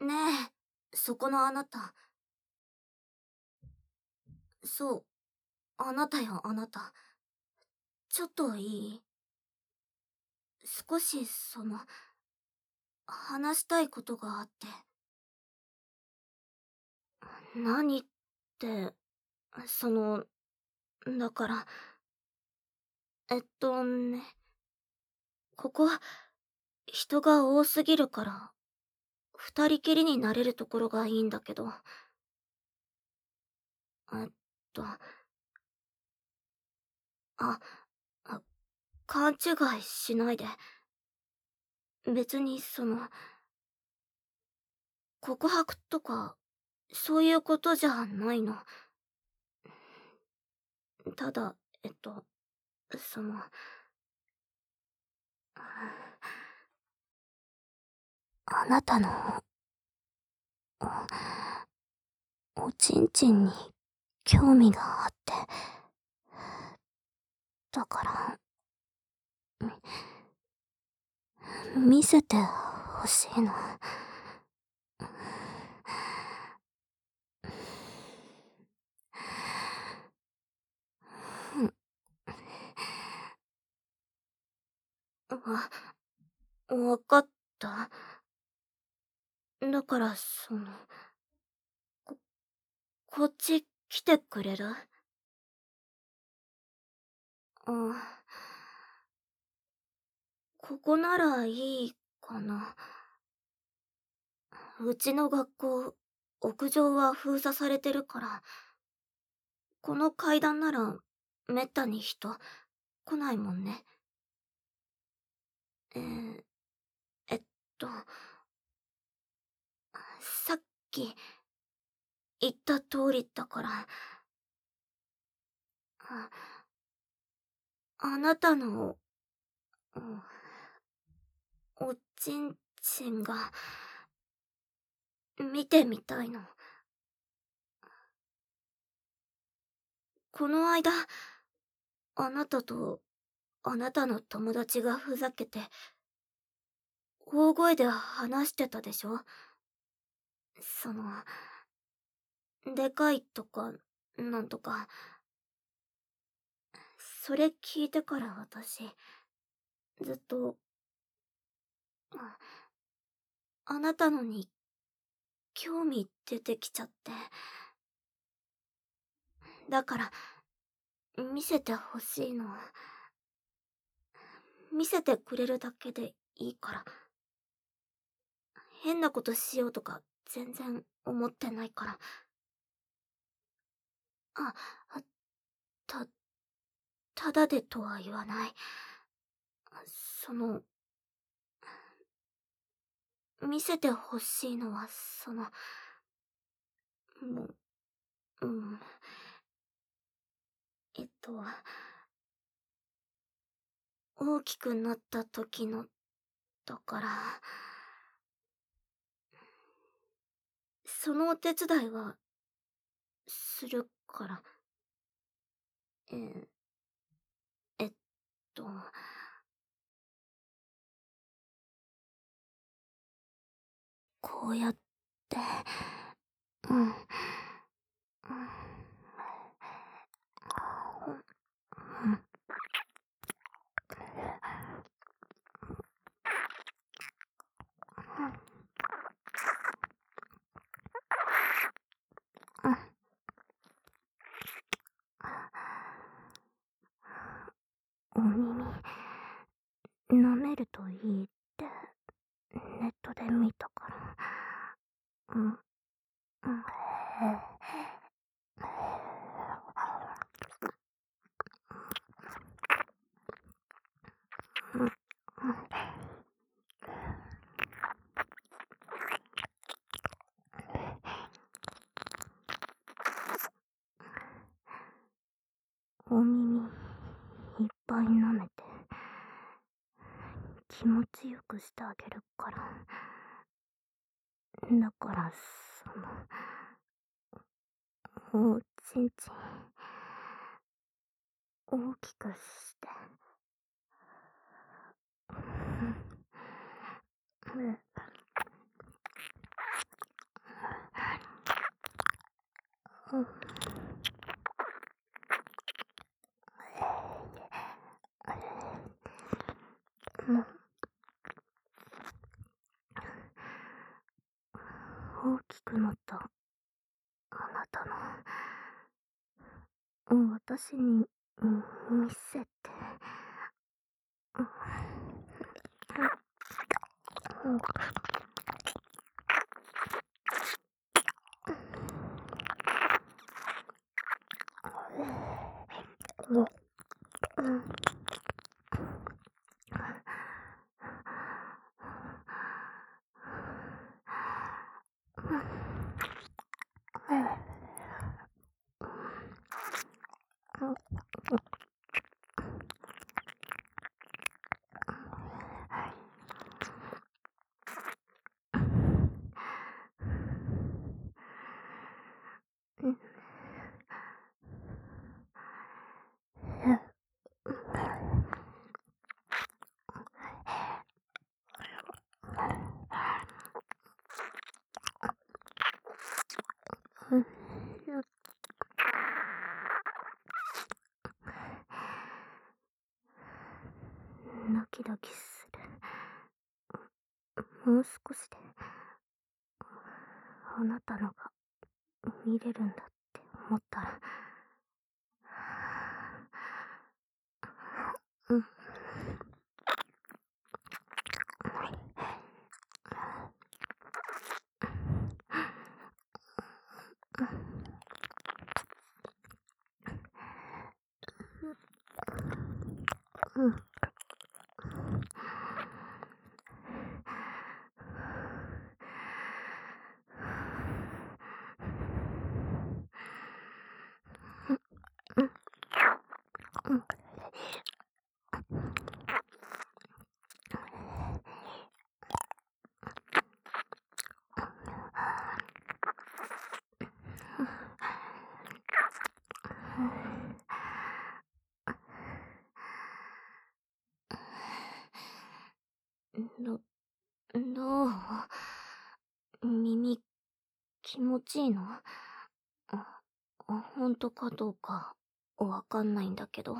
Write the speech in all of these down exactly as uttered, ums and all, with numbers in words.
ねえ、そこのあなた。そう、あなたよ、あなた。ちょっといい？少し、その、話したいことがあって。何って、その、だから、えっとね、ここ、人が多すぎるから、二人きりになれるところがいいんだけど。えっと、あ、あ、勘違いしないで。別にその、告白とか、そういうことじゃないの。ただ、えっと、その、あなたの、おちんちんに興味があって。だから、見せてほしいの。わ、わかった。だから、その、こ、こっち来てくれる？あ、ここならいいかな。うちの学校、屋上は封鎖されてるから、この階段なら、めったに人、来ないもんね。えー、えっと、さっき、言った通りだから、あ、あなたの、おちんちんが、見てみたいの。この間、あなたと、あなたの友達がふざけて、大声で話してたでしょ？その、でかいとか、なんとか。それ聞いてから私、ずっと、あ、あなたのに、興味出てきちゃって。だから、見せてほしいの。見せてくれるだけでいいから。変なことしようとか、全然思ってないから。あ、た、ただでとは言わない。その、見せてほしいのは、その、もう、うん。えっと、大きくなった時の、だから、そのお手伝いは、するから。えー、えっと、こうやって、うん、うん、うん。お耳、舐めるといいって、ネットで見たから。うん、うん、へうん、うん。お耳、いっぱい舐めて、気持ちよくしてあげるから。だから、その、おちんちん、大きくして。うん、うん。 うん。うん。大きくなったあなたの、うん、私に、うん、見せて。うん。うん。うん。うん。うん。うん。ドキドキする。もう少しであなたのが見れるんだって思ったら、うん。うん。うん。ど、どう？耳、気持ちいいの？あ、ほんとかどうか、わかんないんだけど。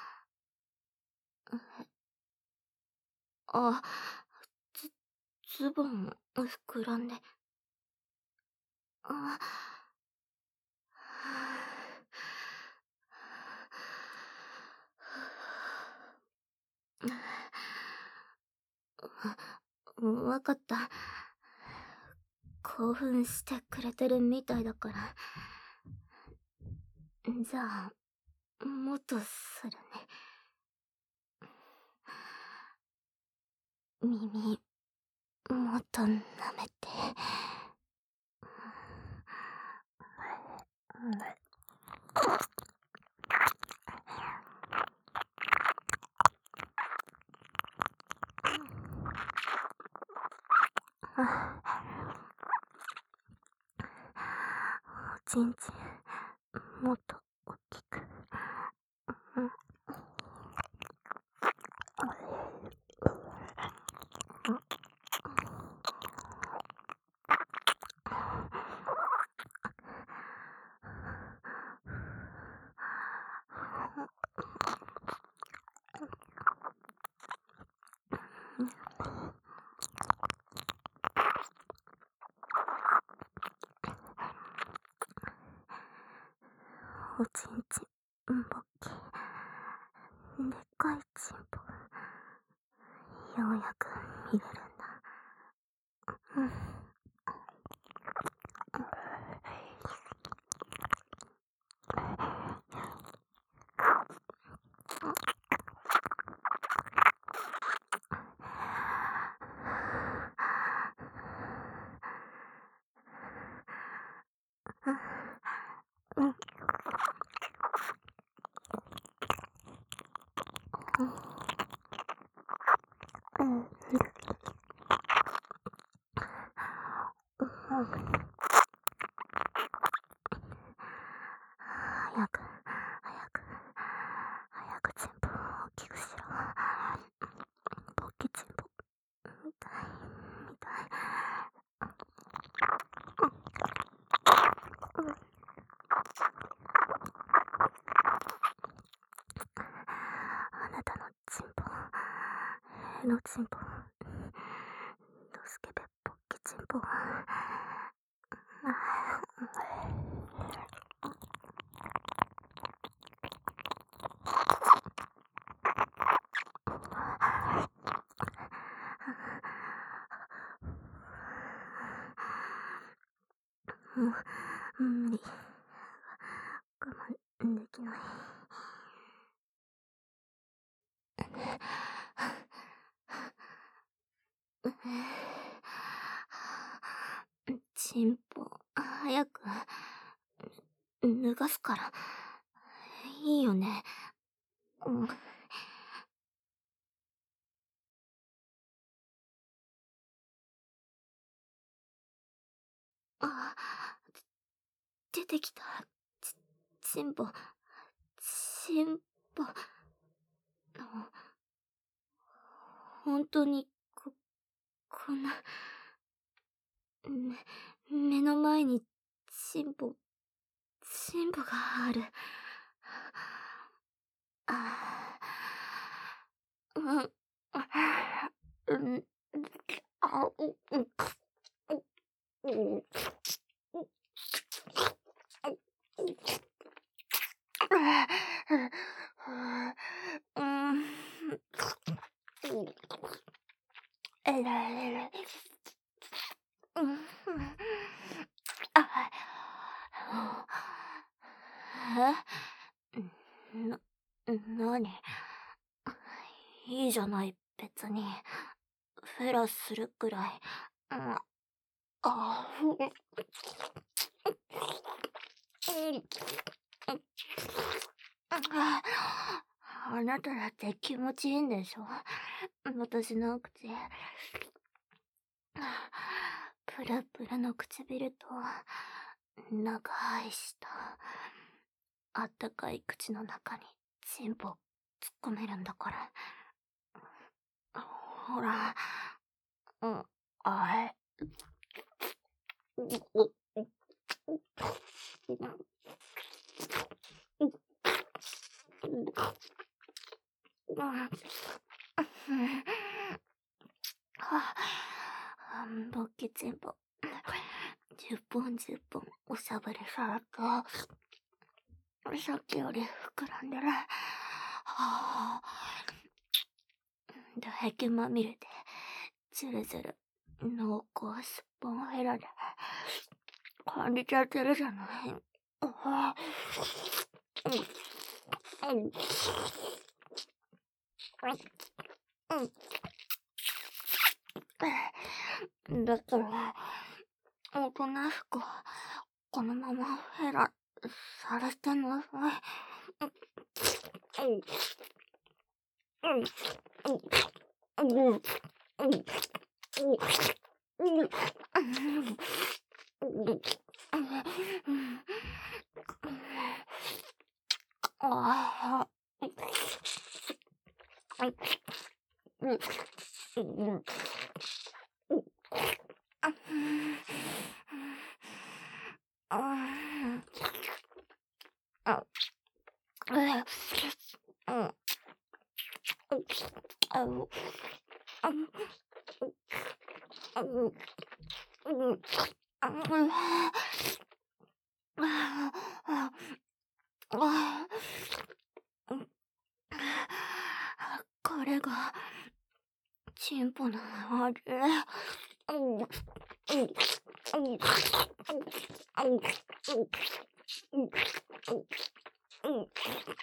あ、ズ、ズボン、膨らんで。あ、わかった。興奮してくれてるみたいだから。じゃあ、もっとするね。耳、もっと舐めて。おちんちん、もっと大きく。うん。おちんちん、ぼっき。でっかいちんぽ。ようやく見れるんだ。うん。うん。うん。うん。早く、早く、早くチンポ大きくしろ。ぼっきチンポ、見たい、見たい。 のチンポ、ドスケベポッケチンポ。もう無理、我慢できない。チンポ、早く脱がすからいいよね。うん。あ、出てきた。ち、チンポ、チンポ。本当に、こ、こんな、め、目の前に、チンポ、チンポがある。あ、うん、うん、あ、うん、うん、うん、うん、えらい、えらい。うん、あ、え、な、なに、いいじゃない、別に。フェラするくらい。うん、あ、うん、あなただって気持ちいいんでしょ、私の口。プルプルの唇と長い舌、あったかい口の中にチンポ突っ込めるんだから。ほら、うん、あい。ボッキチンポ、十本十本おしゃぶりされて、さっきより膨らんでる。はぁ、唾液まみれで、ずるずる、濃厚すっぽんヘラで、感じちゃってるじゃない。あぁ、うん、うん、うん。だから、おとなしく、このままヘラ、されてなさい。うん、うん、うん、うん、うん、うん、ああ、うん、うん、あ、うん、あの、あの、あの、うん、あの、ああ、あ、これが、チンポの味。うん、うん、うん、うん、うん、うん、うん、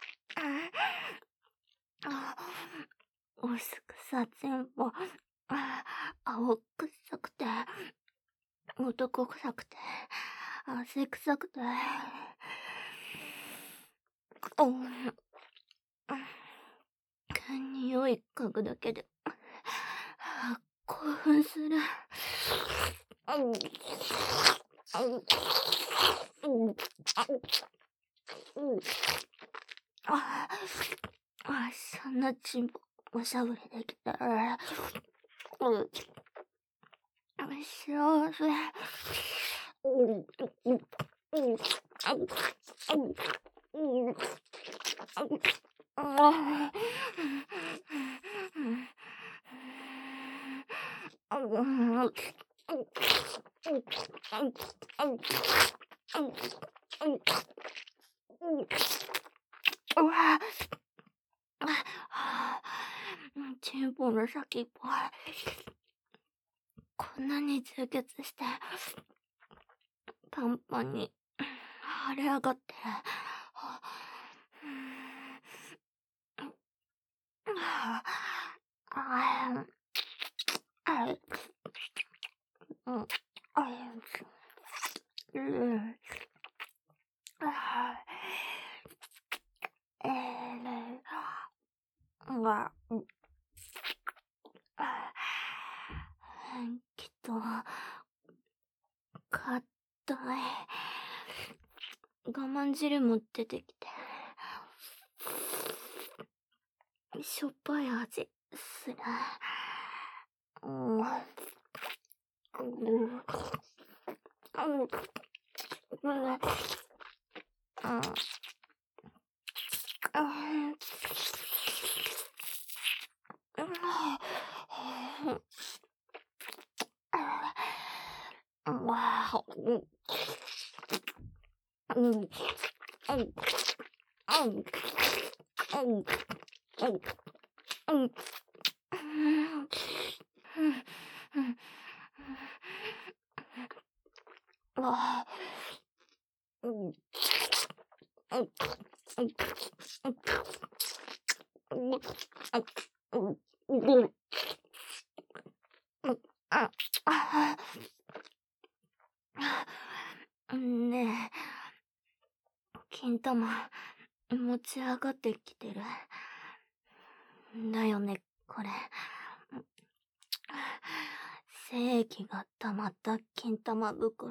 あ、おすくさチンポ、青臭くて、男臭くて、汗臭くて、うん、匂い嗅ぐだけで、興奮する。うん、うん、うん、うん、あ、あ、そんなチンポおしゃぶりできたら、うん、幸せ。うん、うん、うん、うん、うん、うん、ああ、 うわあ、チンポの先っぽこんなに充血してパンパンに腫れ上がって、ああ、あうん、あうん、あええ、が、うん、きっと、かたい。我慢汁も出てきて、しょっぱい味する。うん。うん。うん。うん。ねえ、金玉持ち上がってきてる。だよね、これ。精液が溜まった金玉袋。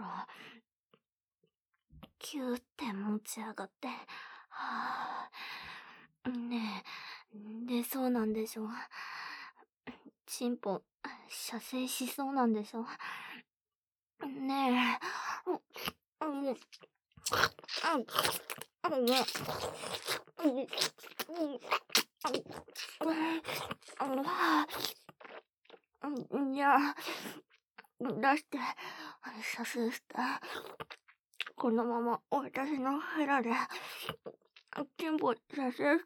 キューって持ち上がって。はあ、ねえ、出そうなんでしょ。チンポ、射精しそうなんでしょ。ねえ。うん、うん、うん、うん、うん、いや、出して、射精して、このまま私のヘラで、チンポ射精して、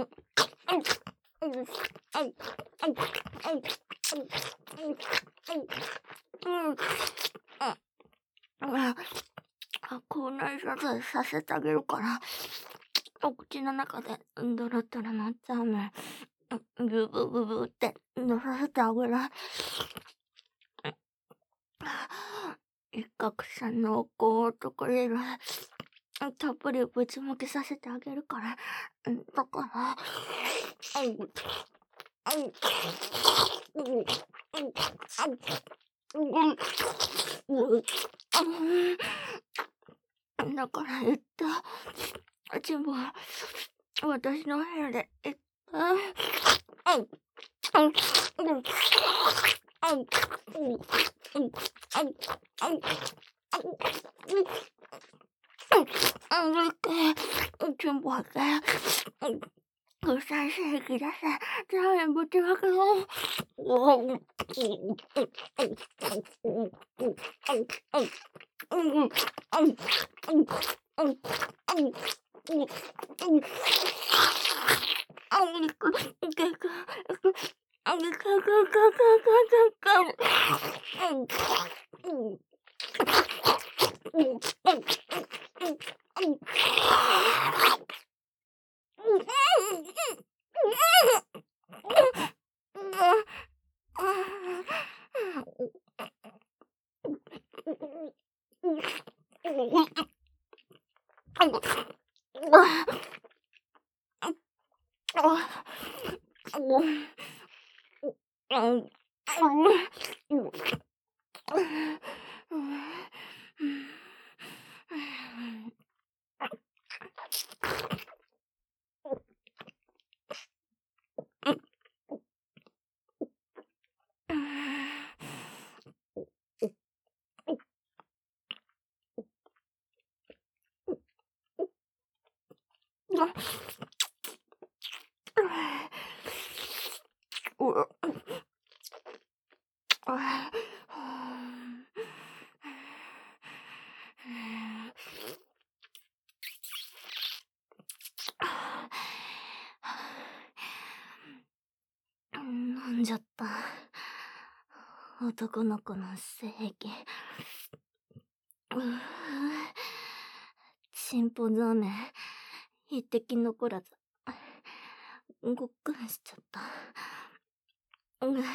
口内射精させてあげるから、お口の中でドロドロのザーメン、ブブブブって乗させてあげる。一攫千の濃とこれる。たっぷりぶちまけさせてあげるから。だから、だから言った。全部、私の部屋で言った。全部で、不再生気出せ。ザーメンぶちまけよ。 んじゃった。男の子の性癖。うぅ。チンポザーメン、一滴残らず、ごっくんしちゃった。うぅ。